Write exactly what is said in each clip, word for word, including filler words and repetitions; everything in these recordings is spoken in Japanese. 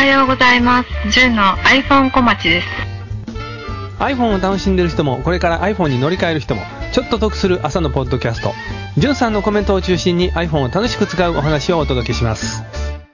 はようございます。じゅんの iPhone 小町です。 iPhone を楽しんでる人もこれから iPhone に乗り換える人もちょっと得する朝のポッドキャスト、じゅんさんのコメントを中心に iPhone を楽しく使うお話をお届けします。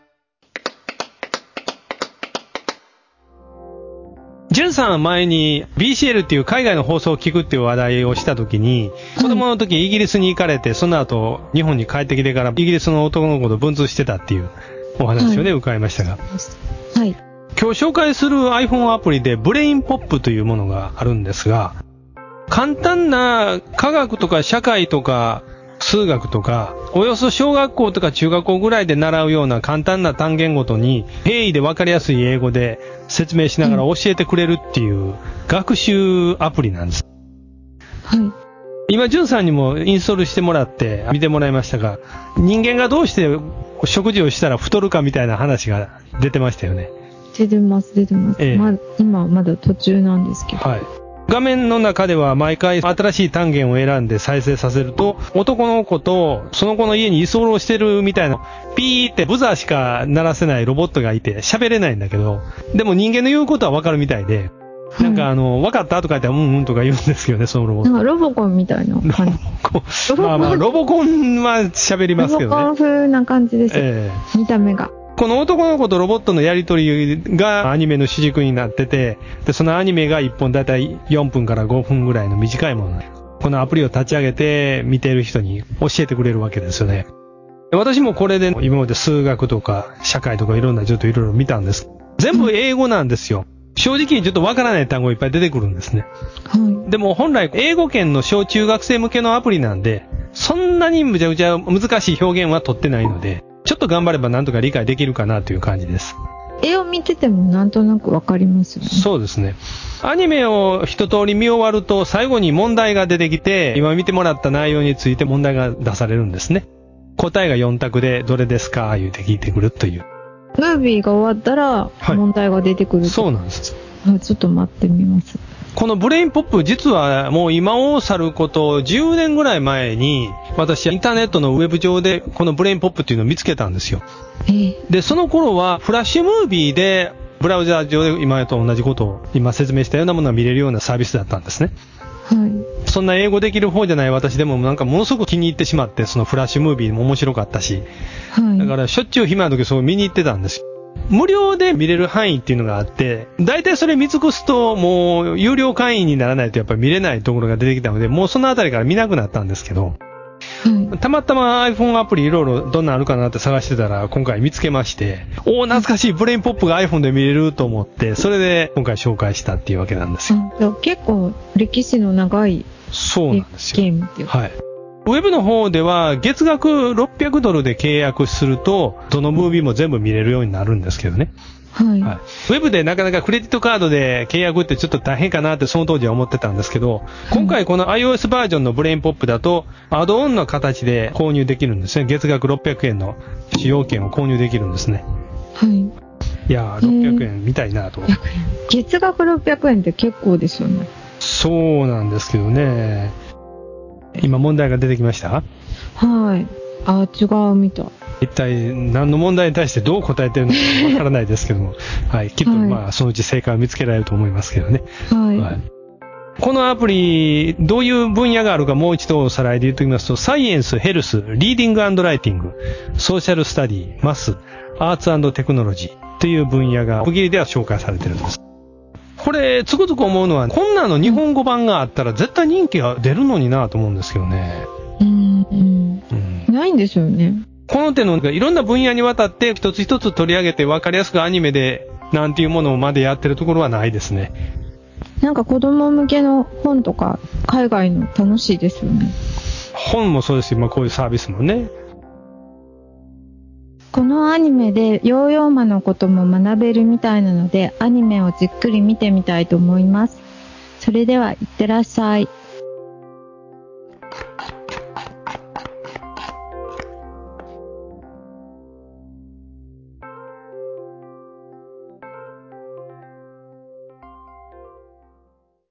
じゅんさんは前に ビーシーエル っていう海外の放送を聞くっていう話題をした時に、子供の時イギリスに行かれて、その後日本に帰ってきてからイギリスの男の子と文通してたっていうお話をね、はい、伺いましたが、 はい、 今日紹介する iPhone アプリでブレインポップというものがあるんですが、簡単な科学とか社会とか数学とか、およそ小学校とか中学校ぐらいで習うような簡単な単元ごとに平易で分かりやすい英語で説明しながら教えてくれるっていう学習アプリなんです。 はい。 今、じゅんさんにもインストールしてもらって見てもらいましたが、人間がどうして食事をしたら太るかみたいな話が出てましたよね。 出てます、出てます。ええ、ま、今まだ途中なんですけど。 はい。画面の中では毎回新しい単元を選んで再生させると、男の子とその子の家に居候してるみたいな、ピーってブザーしか鳴らせないロボットがいて喋れないんだけど、でも人間の言うことはわかるみたいで、なんかあの、わかったとか言ったらうんうんとか言うんですけどね、そのロボット。 なんかロボコンみたいな感じ。 まあまあ、ロボコンは喋りますけどね。 ロボコン風な感じですよ、えー、見た目が。 この男の子とロボットのやりとりがアニメの主軸になってて、で、そのアニメがいっぽんだいたいよんぷんからごふんぐらいの短いもの。このアプリを立ち上げて見てる人に教えてくれるわけですよね。私もこれで今まで数学とか社会とかいろんなちょっといろいろ見たんです。全部英語なんですよ。正直ちょっとわからない単語いっぱい出てくるんですね。はい。でも本来英語圏の小中学生向けのアプリなんで、そんなにむちゃくちゃ難しい表現は取ってないので、ちょっと頑張ればなんとか理解できるかなという感じです。 絵を見ててもなんとなくわかりますよね。 そうですね。アニメを一通り見終わると最後に問題が出てきて、今見てもらった内容について問題が出されるんですね。答えがよん択でどれですか言うて聞いてくるという。 ムービーが終わったら問題が出てくる、はい、 そうなんです。 ちょっと待ってみます。 このブレインポップ、実はもう今を去ることじゅうねんぐらい前に、私インターネットのウェブ上でこのブレインポップっていうのを見つけたんですよ。で、その頃はフラッシュムービーでブラウザ上で今と同じことを今説明したようなものが見れるようなサービスだったんですね。はい。そんな英語できる方じゃない私でもなんかものすごく気に入ってしまって、そのフラッシュムービーも面白かったし、はい。だからしょっちゅう暇な時そう見に行ってたんですよ。無料で見れる範囲っていうのがあって、だいたいそれ見尽くすともう有料会員にならないとやっぱり見れないところが出てきたので、もうそのあたりから見なくなったんですけど、はい、たまたま iPhone アプリいろいろどんなのあるかなって探してたら今回見つけまして、おー懐かしいブレインポップが iPhone で見れると思って、それで今回紹介したっていうわけなんですよ。 結構歴史の長いそうなんですよ。 ゲームっていうか。 はい。ウェブの方では月額ろっぴゃくドルで契約するとどのムービーも全部見れるようになるんですけどね。はい。はい、ウェブでなかなかクレジットカードで契約ってちょっと大変かなってその当時は思ってたんですけど、今回この iOS バージョンのブレインポップだとアドオンの形で購入できるんですね。月額ろっぴゃくえんの使用券を購入できるんですね。はい。いやーろっぴゃくえんみたいなと。 月額ろっぴゃくえんって結構ですよね。 そうなんですけどね。今問題が出てきました？ はい。あ、違うみたい。 一体何の問題に対してどう答えてるのかわからないですけども、はい。きっとまあそのうち正解を見つけられると思いますけどね。はい。はい、このアプリ、どういう分野があるかもう一度おさらいで言っておきますと、サイエンス、ヘルス、リーディング&ライティング、ソーシャルスタディ、マス、アーツ&テクノロジーという分野が区切りでは紹介されているんです。これ、つくづく思うのは、こんなの日本語版があったら絶対人気が出るのになと思うんですけどね。 うーん、うん。ないんですよね。 この手のいろんな分野にわたって一つ一つ取り上げて分かりやすくアニメでなんていうものまでやってるところはないですね。 なんか子供向けの本とか海外の楽しいですよね。 本もそうですし、まあこういうサービスもね。 このアニメでヨーヨーマのことも学べるみたいなので、アニメをじっくり見てみたいと思います。それではいってらっしゃい。